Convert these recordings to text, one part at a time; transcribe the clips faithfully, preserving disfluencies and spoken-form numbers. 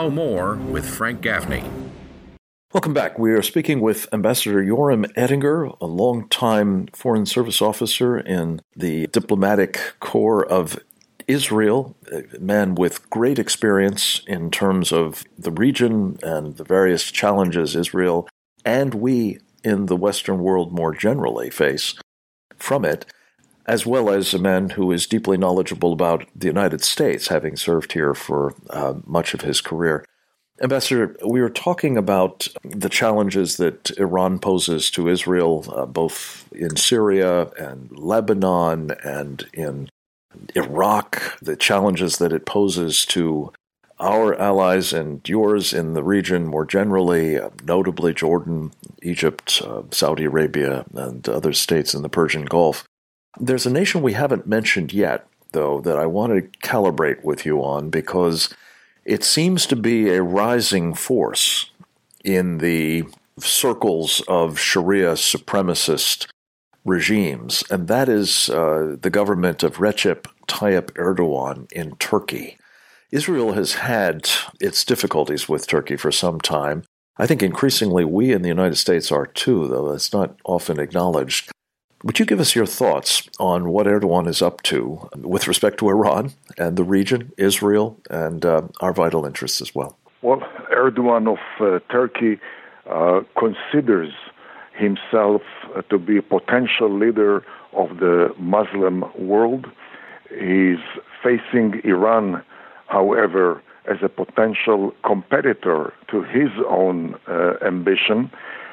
Now more with Frank Gaffney. Welcome back. We are speaking with Ambassador Yoram Ettinger, a longtime Foreign Service officer in the diplomatic corps of Israel, a man with great experience in terms of the region and the various challenges Israel and we in the Western world more generally face from it, as well as a man who is deeply knowledgeable about the United States, having served here for uh, much of his career. Ambassador, we were talking about the challenges that Iran poses to Israel, uh, both in Syria and Lebanon and in Iraq, the challenges that it poses to our allies and yours in the region more generally, uh, notably Jordan, Egypt, uh, Saudi Arabia, and other states in the Persian Gulf. There's a nation we haven't mentioned yet, though, that I want to calibrate with you on because it seems to be a rising force in the circles of Sharia supremacist regimes, and that is uh, the government of Recep Tayyip Erdogan in Turkey. Israel has had its difficulties with Turkey for some time. I think increasingly we in the United States are too, though that's not often acknowledged. Would you give us your thoughts on what Erdogan is up to with respect to Iran and the region, Israel, and uh, our vital interests as well? Well, Erdogan of uh, Turkey uh, considers himself uh, to be a potential leader of the Muslim world. He's facing Iran, however, as a potential competitor to his own uh, ambition.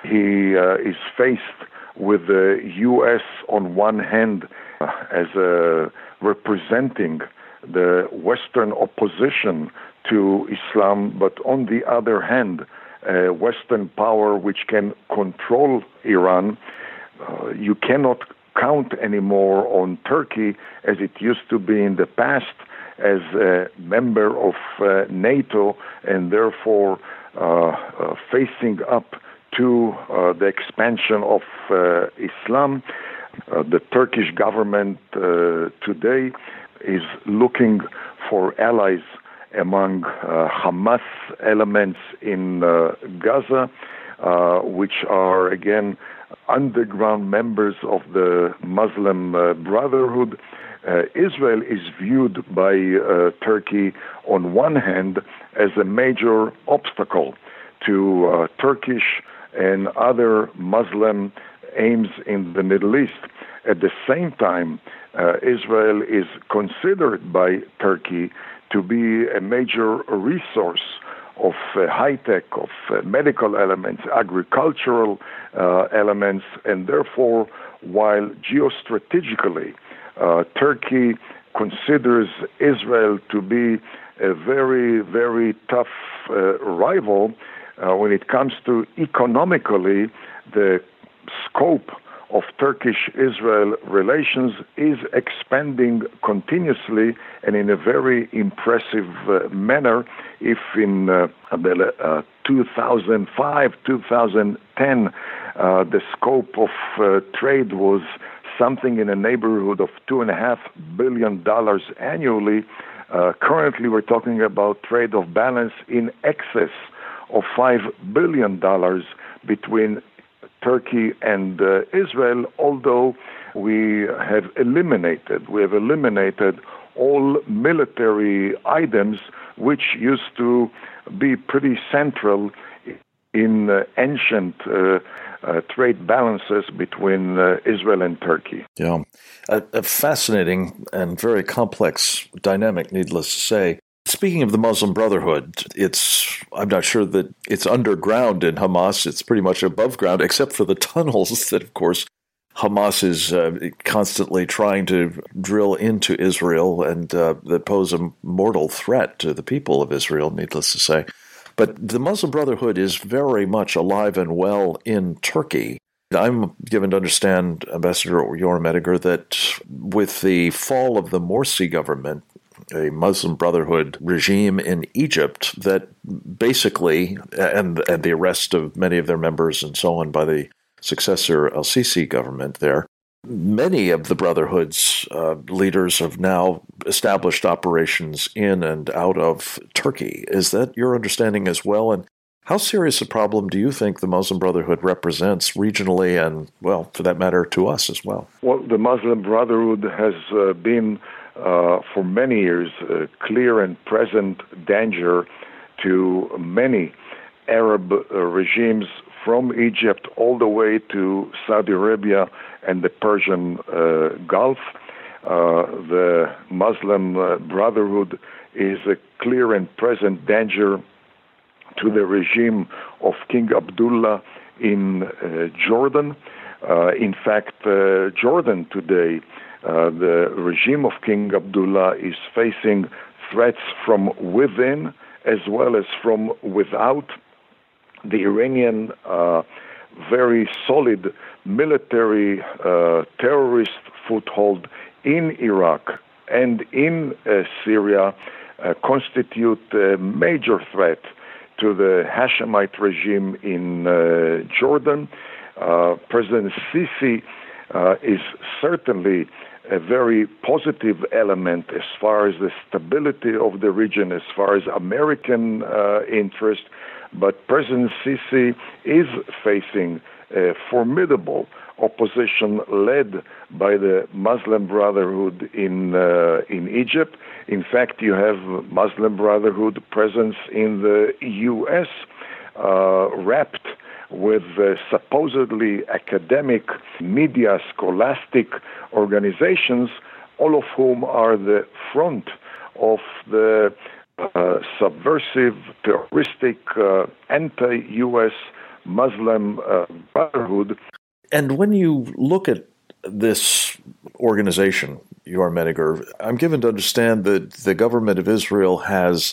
He uh, is faced with the U S on one hand uh, as uh, representing the Western opposition to Islam, but on the other hand, a Western power which can control Iran. Uh, you cannot count anymore on Turkey as it used to be in the past as a member of uh, NATO and therefore uh, uh, facing up to uh, the expansion of uh, Islam. Uh, the Turkish government uh, today is looking for allies among uh, Hamas elements in uh, Gaza, uh, which are, again, underground members of the Muslim uh, Brotherhood. Uh, Israel is viewed by uh, Turkey, on one hand, as a major obstacle to uh, Turkish and other Muslim aims in the Middle East. At the same time, uh, Israel is considered by Turkey to be a major resource of uh, high-tech, of uh, medical elements, agricultural uh, elements, and therefore, while geostrategically uh, Turkey considers Israel to be a very, very tough uh, rival, uh, when it comes to economically, the scope of Turkish-Israel relations is expanding continuously and in a very impressive uh, manner. If in uh, the, uh, two thousand five, two thousand ten, uh, the scope of uh, trade was something in the neighborhood of two and a half billion dollars annually, uh, currently we're talking about trade of balance in excess of five billion dollars between Turkey and uh, Israel, although we have eliminated, we have eliminated all military items which used to be pretty central in uh, ancient uh, uh, trade balances between uh, Israel and Turkey. Yeah, a, a fascinating and very complex dynamic, needless to say. Speaking of the Muslim Brotherhood, it's I'm not sure that it's underground in Hamas. It's pretty much above ground, except for the tunnels that, of course, Hamas is uh, constantly trying to drill into Israel and uh, that pose a mortal threat to the people of Israel, needless to say. But the Muslim Brotherhood is very much alive and well in Turkey. I'm given to understand, Ambassador Yoram Ettinger, that with the fall of the Morsi government, a Muslim Brotherhood regime in Egypt, that basically, and, and the arrest of many of their members and so on by the successor al-Sisi government there, Many of the Brotherhood's uh, leaders have now established operations in and out of Turkey. Is that your understanding as well? And how serious a problem do you think the Muslim Brotherhood represents regionally and, well, for that matter, to us as well? Well, the Muslim Brotherhood has uh, been, uh, for many years, a clear and present danger to many Arab uh, regimes from Egypt all the way to Saudi Arabia and the Persian uh, Gulf. Uh, the Muslim uh, Brotherhood is a clear and present danger to the regime of King Abdullah in uh, Jordan. Uh, in fact, uh, Jordan today, uh, the regime of King Abdullah is facing threats from within as well as from without. The Iranian uh, very solid military uh, terrorist foothold in Iraq and in uh, Syria uh, constitute a major threat to the Hashemite regime in uh, Jordan. Uh, President Sisi uh, is certainly a very positive element as far as the stability of the region, as far as American uh, interest. But President Sisi is facing a formidable opposition led by the Muslim Brotherhood in uh, in Egypt. In fact, you have Muslim Brotherhood presence in the U S, uh, wrapped with uh, supposedly academic, media, scholastic organizations, all of whom are the front of the uh, subversive, terroristic, uh, anti-U S Muslim uh, Brotherhood. And when you look at this organization, Yoram Ettinger, I'm given to understand that the government of Israel has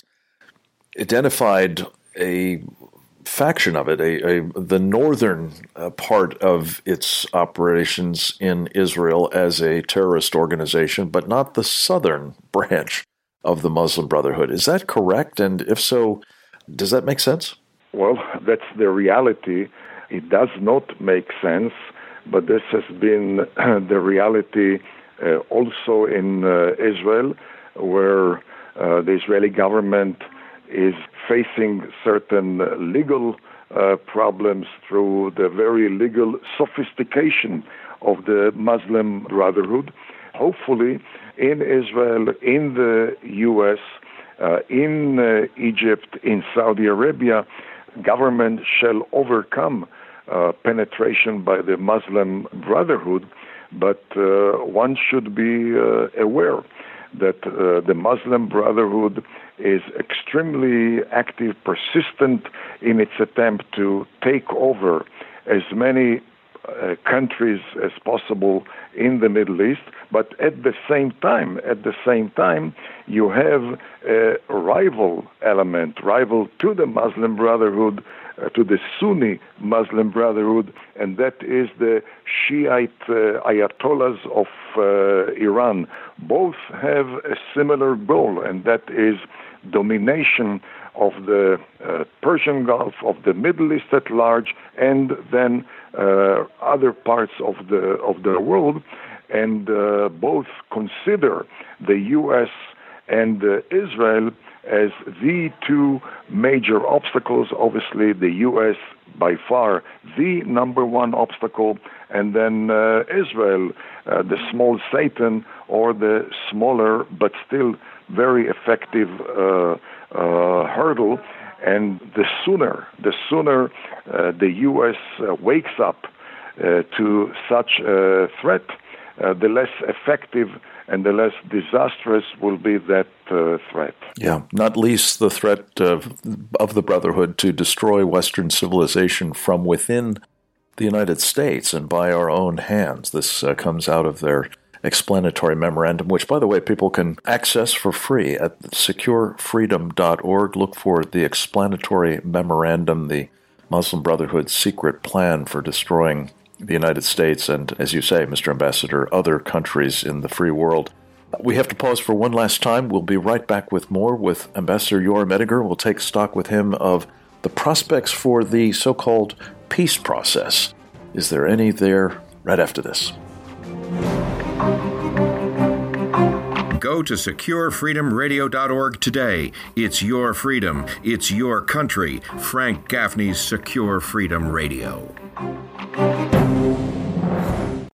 identified a faction of it, a, a the northern uh, part of its operations in Israel as a terrorist organization, but not the southern branch of the Muslim Brotherhood. Is that correct? And if so, does that make sense? Well, that's the reality. It does not make sense, but this has been the reality uh, also in uh, Israel, where uh, the Israeli government is facing certain legal uh, problems through the very legal sophistication of the Muslim Brotherhood. Hopefully, in Israel, in the U S, uh, in uh, Egypt, in Saudi Arabia, government shall overcome uh, penetration by the Muslim Brotherhood, but uh, one should be uh, aware that uh, the Muslim Brotherhood is extremely active, persistent in its attempt to take over as many uh, countries as possible in the Middle East. But at the same time, at the same time, you have a rival element, rival to the Muslim Brotherhood, uh, to the Sunni Muslim Brotherhood, and that is the Shiite uh, Ayatollahs of uh, Iran. Both have a similar goal, and that is domination of the uh, Persian Gulf, of the Middle East at large, and then uh, other parts of the of the world. And uh, both consider the U S and uh, Israel as the two major obstacles. Obviously, the U S by far the number one obstacle, and then uh, Israel, uh, the small Satan, or the smaller but still very effective uh, uh, hurdle. And the sooner, the sooner uh, the U S uh, wakes up uh, to such a threat, Uh, the less effective and the less disastrous will be that uh, threat. Yeah, not least the threat of, of the Brotherhood to destroy Western civilization from within the United States and by our own hands. This uh, comes out of their explanatory memorandum, which, by the way, people can access for free at secure freedom dot org. Look for the explanatory memorandum, the Muslim Brotherhood's secret plan for destroying the United States and, as you say, Mister Ambassador, other countries in the free world. We have to pause for one last time. We'll be right back with more with Ambassador Yoram Ettinger. We'll take stock with him of the prospects for the so-called peace process. Is there any there? Right after this. Go to secure freedom radio dot org today. It's your freedom. It's your country. Frank Gaffney's Secure Freedom Radio.